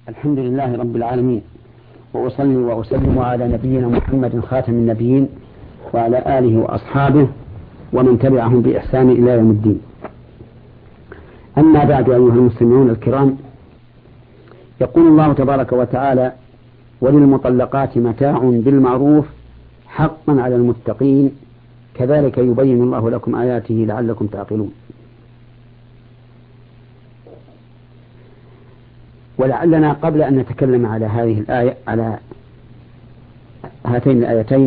الحمد لله رب العالمين، وأصلي وأسلم على نبينا محمد خاتم النبيين وعلى آله وأصحابه ومن تبعهم بإحسان إلى يوم الدين. أما بعد، أيها المستمعون الكرام، يقول الله تبارك وتعالى: وللمطلقات متاع بالمعروف حقا على المتقين كذلك يبين الله لكم آياته لعلكم تعقلون. ولعلنا قبل أن نتكلم على هذه الآية، على هاتين الآيتين،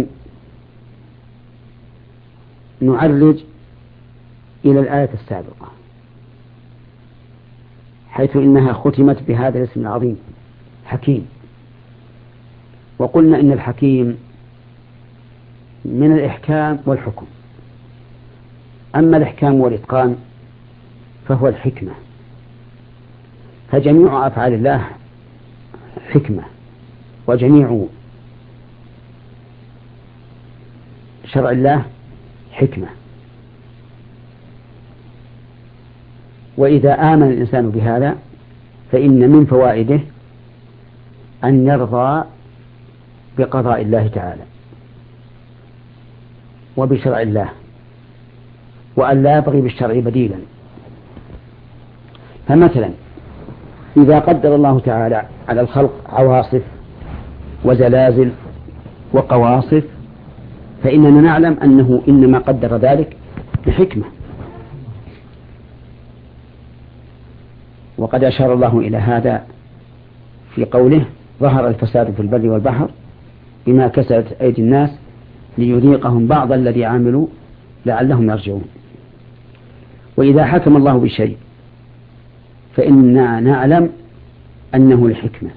نعرج إلى الآية السابقة، حيث إنها ختمت بهذا الاسم العظيم حكيم. وقلنا إن الحكيم من الإحكام والحكم، أما الإحكام والإتقان فهو الحكمة، فجميع أفعال الله حكمة، وجميع شرع الله حكمة. وإذا آمن الإنسان بهذا فإن من فوائده أن يرضى بقضاء الله تعالى وبشرع الله، وأن لا يبغي بالشرع بديلا. فمثلا إذا قدر الله تعالى على الخلق عواصف وزلازل وقواصف، فإننا نعلم أنه إنما قدر ذلك بحكمة. وقد أشار الله إلى هذا في قوله: ظهر الفساد في البر والبحر بما كسبت أيدي الناس ليذيقهم بعض الذي عملوا لعلهم يرجعون. وإذا حكم الله بشيء فإننا نعلم أنه الحكمة،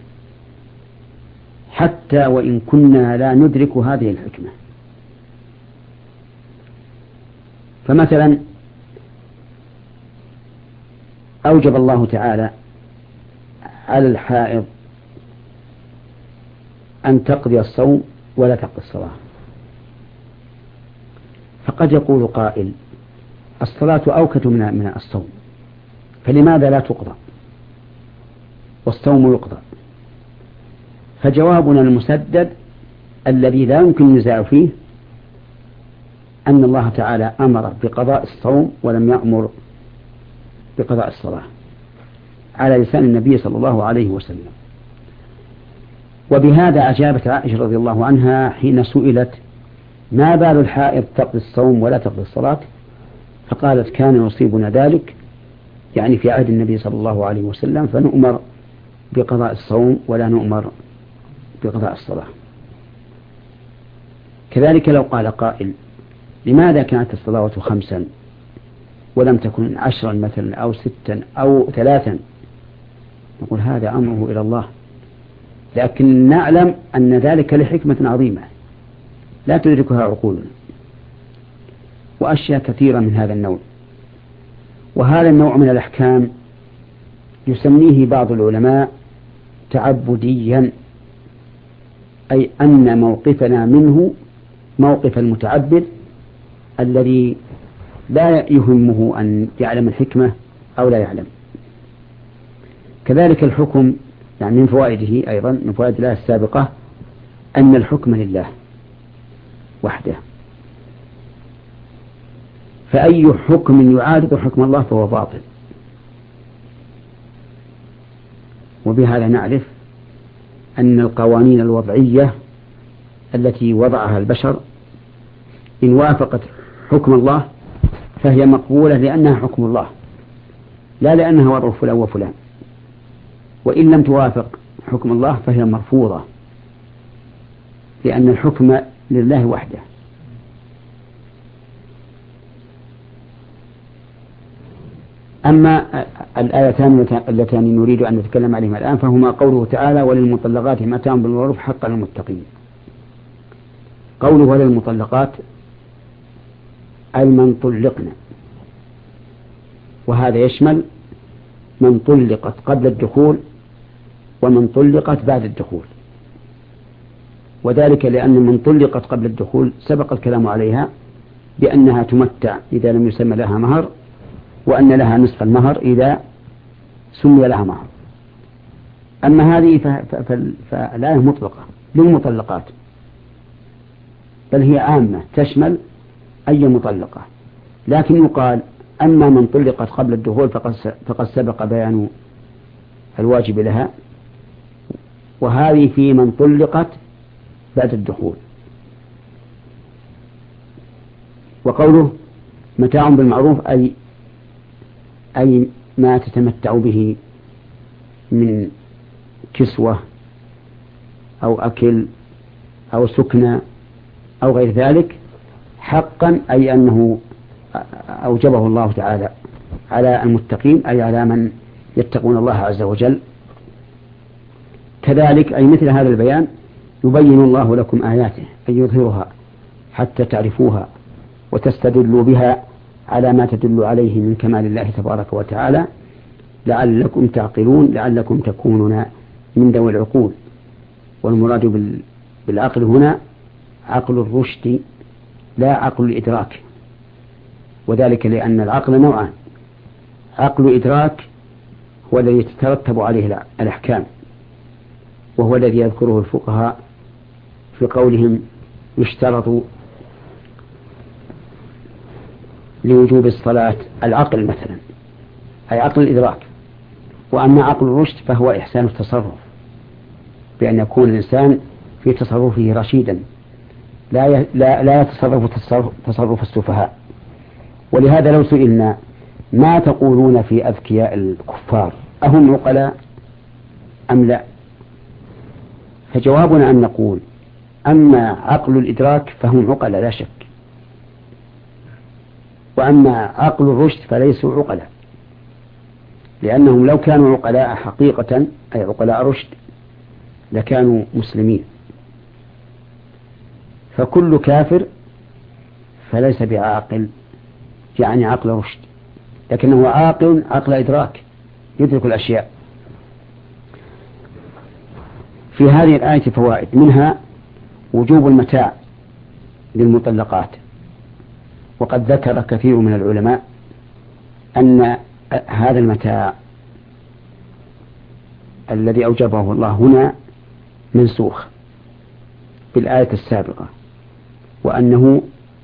حتى وإن كنا لا ندرك هذه الحكمة. فمثلا أوجب الله تعالى على الحائض أن تقضي الصوم ولا تقضي الصلاة. فقد يقول قائل: الصلاة أوكد من الصوم، فلماذا لا تقضى والصوم يقضى؟ فجوابنا المسدد الذي لا يمكن النزاع فيه أن الله تعالى أمر بقضاء الصوم ولم يأمر بقضاء الصلاة، على لسان النبي صلى الله عليه وسلم. وبهذا أجابت عائشة رضي الله عنها حين سئلت: ما بال الحائض تقضي الصوم ولا تقضي الصلاة؟ فقالت: كان يصيبنا ذلك، يعني في عهد النبي صلى الله عليه وسلم، فنؤمر بقضاء الصوم ولا نؤمر بقضاء الصلاة. كذلك لو قال قائل: لماذا كانت الصلاة 5 ولم تكن 10 مثلا أو 6 أو 3؟ نقول: هذا أمره إلى الله، لكن نعلم أن ذلك لحكمة عظيمة لا تدركها عقولنا، وأشياء كثيرة من هذا النوع. وهذا النوع من الأحكام يسميه بعض العلماء تعبديا، أي أن موقفنا منه موقف المتعبد الذي لا يهمه أن يعلم الحكمة أو لا يعلم. كذلك الحكم، يعني من فوائده أيضا، من فوائد الله السابقة، أن الحكم لله وحده، فأي حكم يعارض حكم الله فهو باطل. وبهذا نعرف أن القوانين الوضعية التي وضعها البشر إن وافقت حكم الله فهي مقبولة لأنها حكم الله، لا لأنها وضع فلان وفلان. وإن لم توافق حكم الله فهي مرفوضة، لأن الحكم لله وحده. أما الآيتان اللتان نريد أن نتكلم عليهما الآن فهما قوله تعالى: وللمطلقات متاع بالمعروف حقا للمتقين. قوله وللمطلقات أي من طلقن، وهذا يشمل من طلقت قبل الدخول ومن طلقت بعد الدخول. وذلك لأن من طلقت قبل الدخول سبق الكلام عليها بأنها تمتع إذا لم يسمى لها مهر، وأن لها نصف المهر إذا سمي لها مهر. أما هذه فالآية مطلقة للمطلقات، بل هي عامة تشمل أي مطلقة، لكن يقال أما من طلقت قبل الدخول فقد سبق بيان الواجب لها، وهذه في من طلقت بعد الدخول. وقوله متاع بالمعروف أي ما تتمتع به من كسوة أو أكل أو سكنى أو غير ذلك، حقا أي أنه أوجبه الله تعالى على المتقين، أي على من يتقون الله عز وجل. كذلك أي مثل هذا البيان يبين الله لكم آياته، أي يظهرها حتى تعرفوها وتستدلوا بها على ما تدل عليه من كمال الله تبارك وتعالى، لعلكم تعقلون، لعلكم تكونون من ذوي العقول. والمراد بالعقل هنا عقل الرشد لا عقل الإدراك، وذلك لأن العقل نوعان: عقل إدراك هو الذي يترتب عليه الأحكام، وهو الذي يذكره الفقهاء في قولهم يشترط لوجوب الصلاة العقل مثلا، أي عقل الإدراك. وأما عقل الرشد فهو إحسان التصرف، بأن يكون الإنسان في تصرفه رشيدا لا يتصرف تصرف السفهاء. ولهذا لو سئلنا ما تقولون في أذكياء الكفار أهم عقلاء أم لا، فجوابنا أن نقول أما عقل الإدراك فهم عقلاء لا شك، وأما عقل الرشد فليسوا عقلاء، لأنهم لو كانوا عقلاء حقيقة أي عقلاء رشد لكانوا مسلمين. فكل كافر فليس بعاقل يعني عقل رشد، لكنه عاقل عقل إدراك يدرك الأشياء. في هذه الآية فوائد، منها وجوب المتاع للمطلقات، وقد ذكر كثير من العلماء أن هذا المتاع الذي أوجبه الله هنا منسوخ بالآية السابقة، وأنه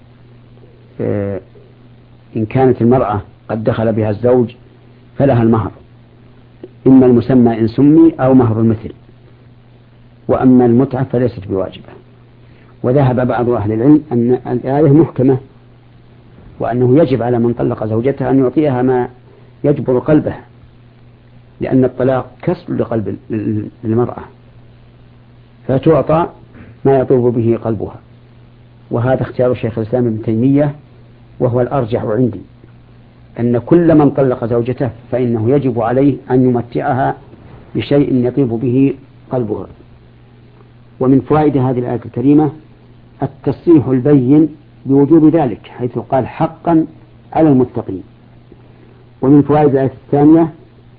إن كانت المرأة قد دخل بها الزوج فلها المهر، إما المسمى إن سمي أو مهر المثل، وأما المتعة فليست بواجبة. وذهب بعض أهل العلم أن الآية محكمة، وأنه يجب على من طلق زوجته أن يعطيها ما يجبر قلبه، لأن الطلاق كسر لقلب المرأة، فتعطى ما يطوب به قلبها. وهذا اختيار شيخ الإسلام ابن تيمية، وهو الأرجح عندي، أن كل من طلق زوجته فإنه يجب عليه أن يمتعها بشيء يطيب به قلبها. ومن فوائد هذه الآية الكريمة التصريح البين بوجوب ذلك، حيث قال حقا على المتقين. ومن فوائد الآية الثانية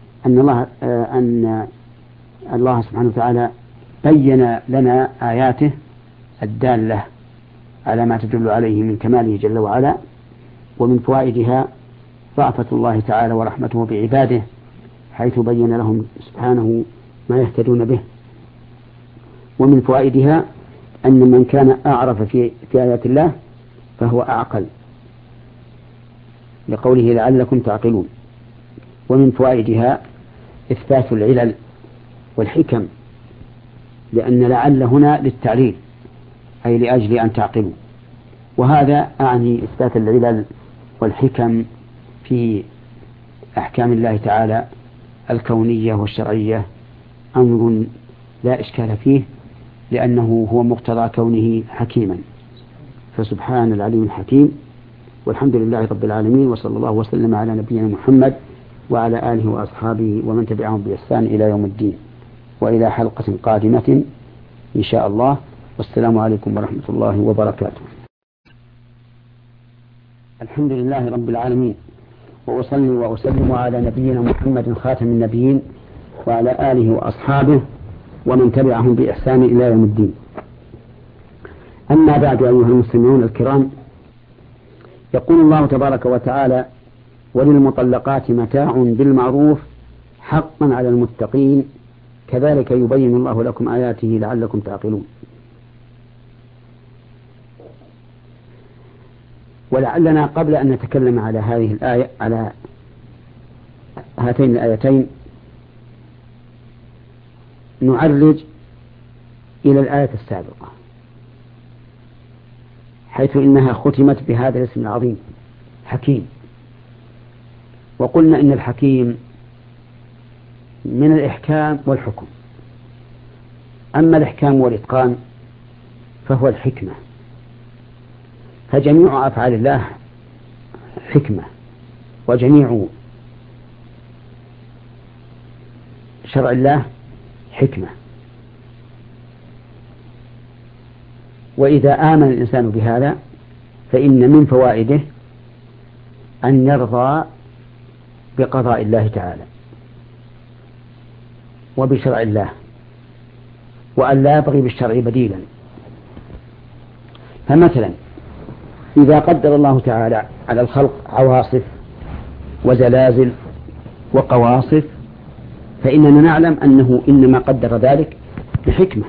أن الله سبحانه وتعالى بين لنا آياته الدالة على ما تدل عليه من كماله جل وعلا. ومن فوائدها رأفة الله تعالى ورحمته بعباده، حيث بين لهم سبحانه ما يهتدون به. ومن فوائدها أن من كان أعرف في آيات الله فهو أعقل، لقوله لعلكم تعقلون. ومن فوائدها إثبات العلل والحكم، لأن لعل هنا للتعليل أي لأجل أن تعقلوا، وهذا أعني إثبات العلل والحكم في أحكام الله تعالى الكونية والشرعية أمر لا إشكال فيه، لأنه هو مقتضى كونه حكيما، فسبحان العليم الحكيم. والحمد لله رب العالمين، وصلى الله وسلم على نبينا محمد وعلى آله وأصحابه ومن تبعهم بإحسان إلى يوم الدين، وإلى حلقة قادمة إن شاء الله، والسلام عليكم ورحمة الله وبركاته. الحمد لله رب العالمين، وأصلي وأسلم على نبينا محمد خاتم النبيين وعلى آله وأصحابه ومن تبعهم بإحسان إلى يوم الدين. أما بعد، أيها المستمعون الكرام، يقول الله تبارك وتعالى: وللمطلقات متاع بالمعروف حقا على المتقين كذلك يبين الله لكم آياته لعلكم تعقلون. ولعلنا قبل أن نتكلم على هذه الآية على هاتين الآيتين نعرج إلى الآية السابقة، حيث إنها ختمت بهذا الاسم العظيم حكيم. وقلنا إن الحكيم من الإحكام والحكم، أما الإحكام والإتقان فهو الحكمة، فجميع أفعال الله حكمة، وجميع شرع الله حكمة. وإذا آمن الإنسان بهذا فإن من فوائده أن يرضى بقضاء الله تعالى وبشرع الله، وأن لا يبغي بالشرع بديلا. فمثلا إذا قدر الله تعالى على الخلق عواصف وزلازل وقواصف فإننا نعلم أنه إنما قدر ذلك بحكمة.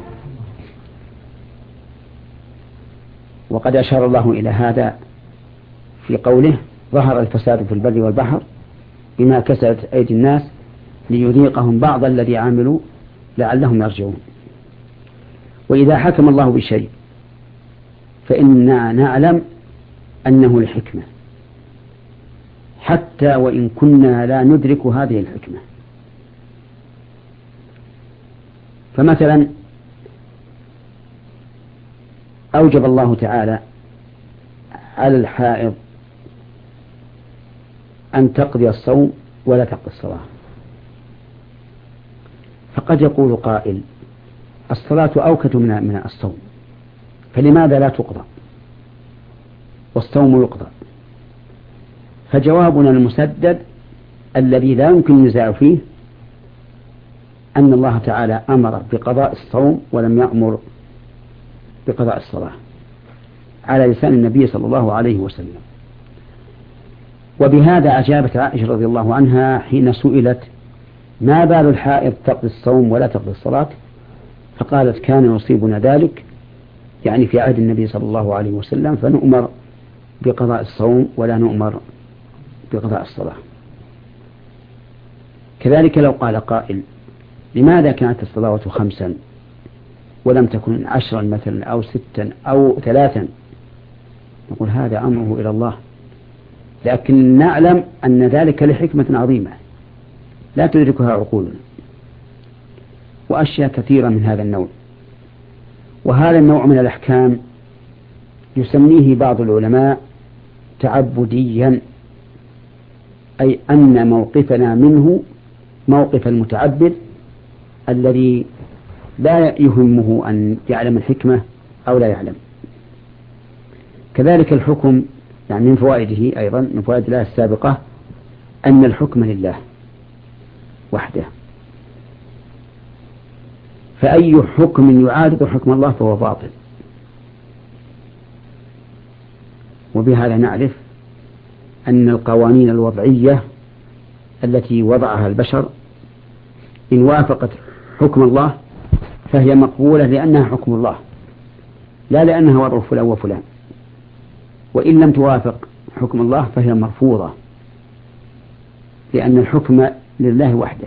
وقد أشار الله إلى هذا في قوله ظهر الفساد في البر والبحر بما كسبت أيدي الناس ليذيقهم بعض الذي عملوا لعلهم يرجعون. وإذا حكم الله بشيء فإننا نعلم أنه الحكمة، حتى وإن كنا لا ندرك هذه الحكمة. فمثلا أوجب الله تعالى على الحائض أن تقضي الصوم ولا تقضي الصلاة. فقد يقول قائل الصلاة أوكد من الصوم، فلماذا لا تقضى والصوم يقضى؟ فجوابنا المسدد الذي لا يمكن النزاع فيه أن الله تعالى أمر بقضاء الصوم ولم يأمر بقضاء الصلاة على لسان النبي صلى الله عليه وسلم. وبهذا أجابت عائشة رضي الله عنها حين سئلت ما بال الحائض تقضي الصوم ولا تقضي الصلاة، فقالت كان يصيبنا ذلك يعني في عهد النبي صلى الله عليه وسلم، فنؤمر بقضاء الصوم ولا نؤمر بقضاء الصلاة. كذلك لو قال قائل لماذا كانت الصلوات 5 ولم تكن 10 مثلا أو 6 أو 3؟ نقول هذا أمره إلى الله، لكن نعلم أن ذلك لحكمة عظيمة لا تدركها عقولنا، وأشياء كثيرة من هذا النوع. وهذا النوع من الأحكام يسميه بعض العلماء تعبديا، أي أن موقفنا منه موقف المتعبد الذي لا يهمه أن يعلم الحكمة أو لا يعلم. كذلك الحكم يعني من فوائده أيضا من فوائد الله السابقة أن الحكم لله وحده، فأي حكم يعارض حكم الله فهو باطل. وبهذا نعرف أن القوانين الوضعية التي وضعها البشر إن وافقت حكم الله فهي مقبولة لأنها حكم الله لا لأنها وضع فلان وفلان، وإن لم توافق حكم الله فهي مرفوضة لأن الحكم لله وحده.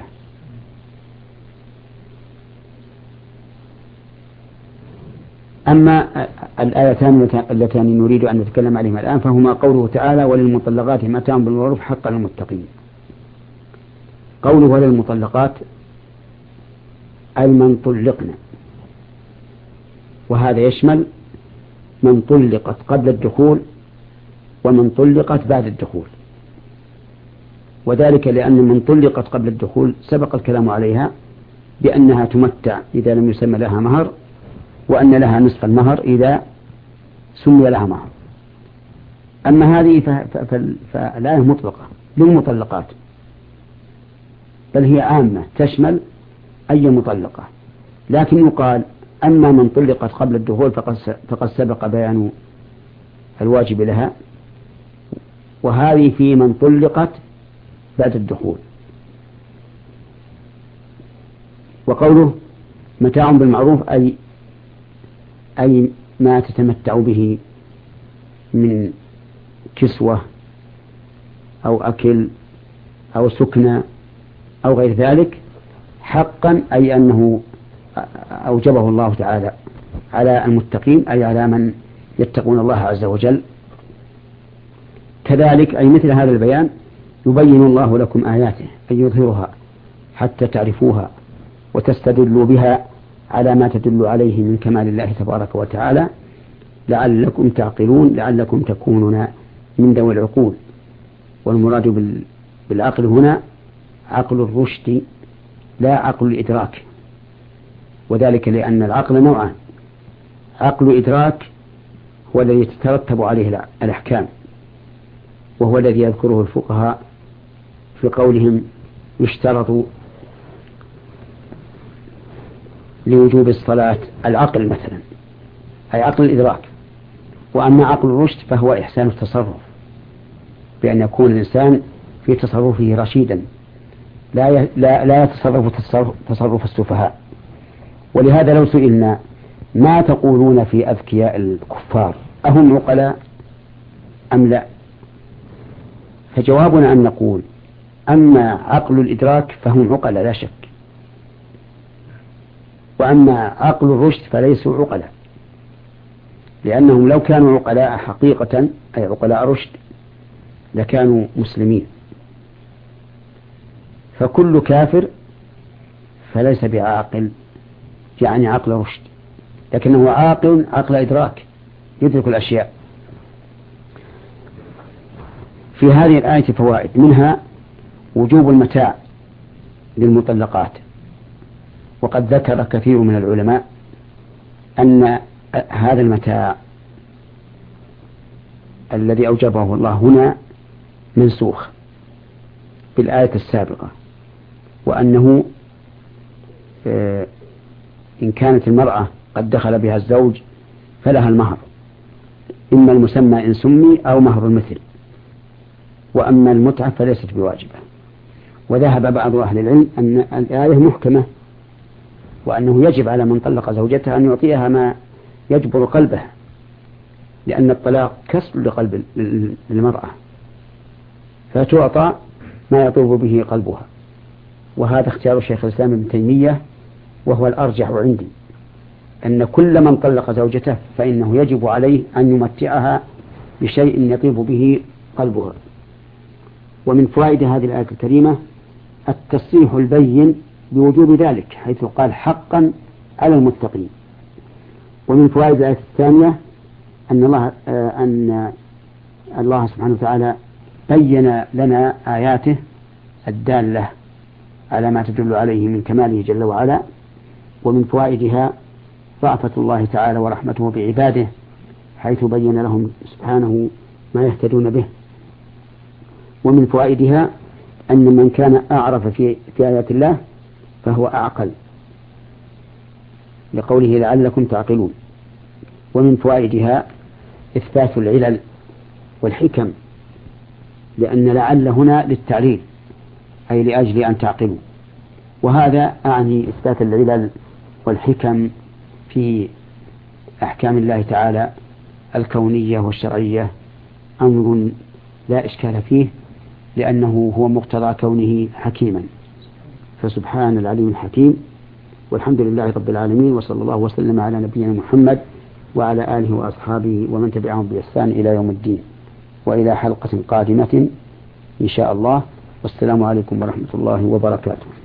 أما الآيتان اللتان نريد أن نتكلم عليهما الآن فهما قوله تعالى وللمطلقات متاع بالمعروف حقا للمتقين. قوله وللمطلقات أي من طلقن، وهذا يشمل من طلقت قبل الدخول ومن طلقت بعد الدخول، وذلك لأن من طلقت قبل الدخول سبق الكلام عليها بأنها تمتع إذا لم يسمى لها مهر، وأن لها نصف المهر إذا سمي لها مهر. أما هذه فلا هي مطلقة للمطلقات، بل هي عامة تشمل أي مطلقة، لكن يقال أما من طلقت قبل الدخول فقد سبق بيان الواجب لها، وهذه في من طلقت بعد الدخول. وقوله متاع بالمعروف أي ما تتمتع به من كسوة أو أكل أو سكنى أو غير ذلك، حقا أي أنه أوجبه الله تعالى على المتقين، أي على من يتقون الله عز وجل. كذلك أي مثل هذا البيان يبين الله لكم آياته، أي يظهرها حتى تعرفوها وتستدلوا بها على ما تدل عليه من كمال الله تبارك وتعالى، لعلكم تعقلون، لعلكم تكونون من ذوي العقول. والمراد بالعقل هنا عقل الرشد لا عقل الإدراك، وذلك لأن العقل نوعان: عقل إدراك هو الذي يترتب عليه الأحكام، وهو الذي يذكره الفقهاء في قولهم يشترط لوجوب الصلاة العقل مثلا، أي عقل الإدراك. وأما عقل الرشد فهو إحسان التصرف، بأن يكون الإنسان في تصرفه رشيدا لا يتصرف تصرف السفهاء. ولهذا لو سئلنا ما تقولون في أذكياء الكفار أهم عقلاء أم لا، فجوابنا أن نقول أما عقل الإدراك فهم عقلاء لا شك، وأما عقل الرشد فليسوا عقلاء، لأنهم لو كانوا عقلاء حقيقة أي عقلاء رشد لكانوا مسلمين. فكل كافر فليس بعاقل يعني عقل رشد، لكنه عاقل عقل إدراك يدرك الأشياء. في هذه الآية فوائد، منها وجوب المتاع للمطلقات، وقد ذكر كثير من العلماء أن هذا المتاع الذي أوجبه الله هنا منسوخ بالآية السابقة، وأنه إن كانت المرأة قد دخل بها الزوج فلها المهر، إما المسمى إن سمي أو مهر المثل، وأما المتعة فليست بواجبة. وذهب بعض أهل العلم أن الآية محكمة، وأنه يجب على من طلق زوجته أن يعطيها ما يجبر قلبه، لأن الطلاق كسر لقلب المرأة، فتعطى ما يطوب به قلبها. وهذا اختيار شيخ الإسلام ابن تيمية، وهو الأرجح عندي، أن كل من طلق زوجته فإنه يجب عليه أن يمتعها بشيء يطيب به قلبها. ومن فوائد هذه الآية الكريمة التصريح البين بوجوب ذلك، حيث قال حقا على المتقين. ومن فوائد الآية الثانية أن الله سبحانه وتعالى بين لنا آياته الدالة على ما تدل عليه من كماله جل وعلا. ومن فوائدها رأفة الله تعالى ورحمته بعباده، حيث بين لهم سبحانه ما يهتدون به. ومن فوائدها أن من كان أعرف في آيات الله فهو أعقل، لقوله لعلكم تعقلون. ومن فوائدها إثبات العلل والحكم، لأن لعل هنا للتعليل أي لأجل أن تعقلوا، وهذا أعني إثبات العلل والحكم في أحكام الله تعالى الكونية والشرعية أمر لا إشكال فيه، لأنه هو مقتضى كونه حكيما. فسبحان العليم الحكيم، والحمد لله رب العالمين، وصلى الله وسلم على نبينا محمد وعلى آله وأصحابه ومن تبعهم بإحسان إلى يوم الدين، وإلى حلقة قادمة إن شاء الله. والسلام عليكم ورحمة الله وبركاته.